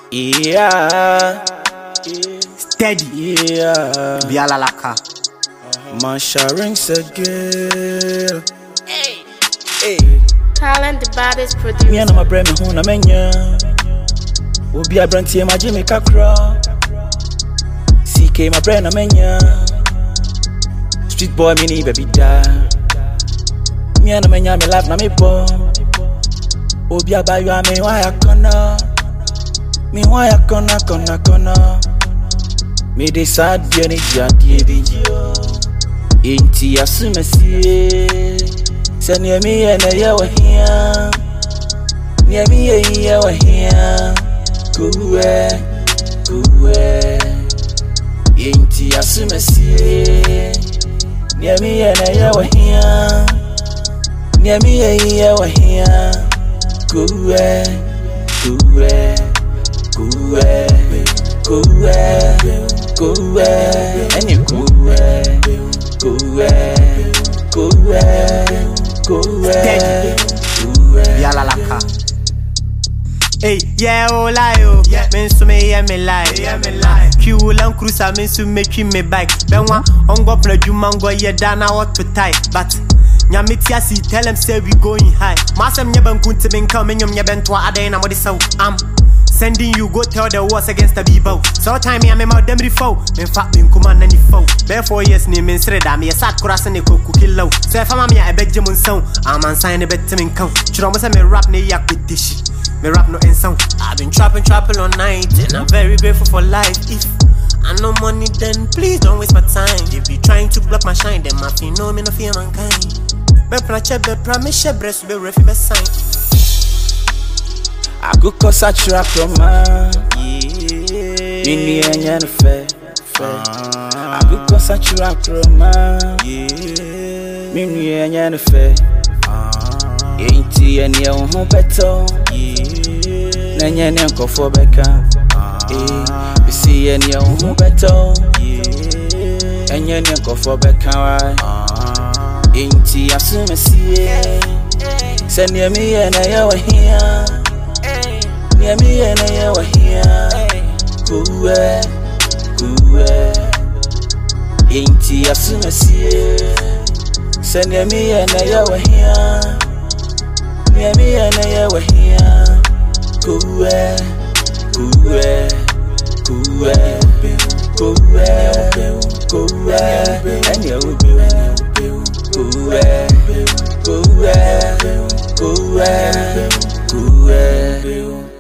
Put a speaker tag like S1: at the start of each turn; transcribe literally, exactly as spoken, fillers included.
S1: Yeah,
S2: Steady.
S1: yeah.
S2: Bialalaka.
S1: Masha rings again.
S3: Hey,
S1: Hey,
S3: Talent the baddest producer.
S1: me and my brain, me huna menya. Obi abrantie ma Jimmy kakra. C K my brain, menya. Street boy, me ni baby da. Me and menya, me life na me born. Obi abayo me why I gonna. Me why I gonna, gonna, gonna. Me de sad yeni jadi bijo. Inti asumesi. Se ni mi ene ye wa hia. Ni mi ye ye wa hia. Kuwe, kuwe. Inti asumesi. Ni mi ene ye wa hia. Ni mi ye ye wa hia. Kuwe, kuwe. Kuwe, kuwe, kuwe, and you kuwe, kuwe, kuwe, kuwe, kuwe.
S2: Bialalaka. Hey, yeah, oh, lie, oh, yeah. Men so me, yeah, me lie, yeah, me lie. Q Land Cruiser, men so make me bike. Ben wa, on go play you mango, yeah, down now what to tie, but. Nyamitiasi, tell them say we going high. Masam nyaban kunti min come in yum nyabentwa adena modi so am. Sending you go tell the wars against the people. So time me I'm out them before. In fact, me command any foe. Therefore, yes, name in Sreda, me a sat cross and a cook low. So if I'm a me a beg Jimon sound, I'm on sign a bet to me come. Chromas and me rap ne yak with dish. Me rap no in sound. I've been trapping, trapping all night, and I'm very grateful for life. If I no money, then please don't waste my time. If you trying to block my shine, then my fee no me no fear mankind. Me planche be promise she breast be refi be sign.
S1: I go cause I trap from man. Yeah. Mini enya no fe. I go cause I trap from man. Yeah. Mini enya no fe. Inti enya ho beto. Yeah. Nenya ne nkofo beka. Eh. You see enya ho beto. Yeah. Enya ne nkofo beka wa. Inti asumesi. Send me ena ya wa hia. Near me and I were here. Kuwe, kuwe. Inti asumesi. Send me and I were here. Near me and I were here. Kuwe, kuwe, kuwe, kuwe, kuwe. And you will be kuwe, kuwe, kuwe, kuwe.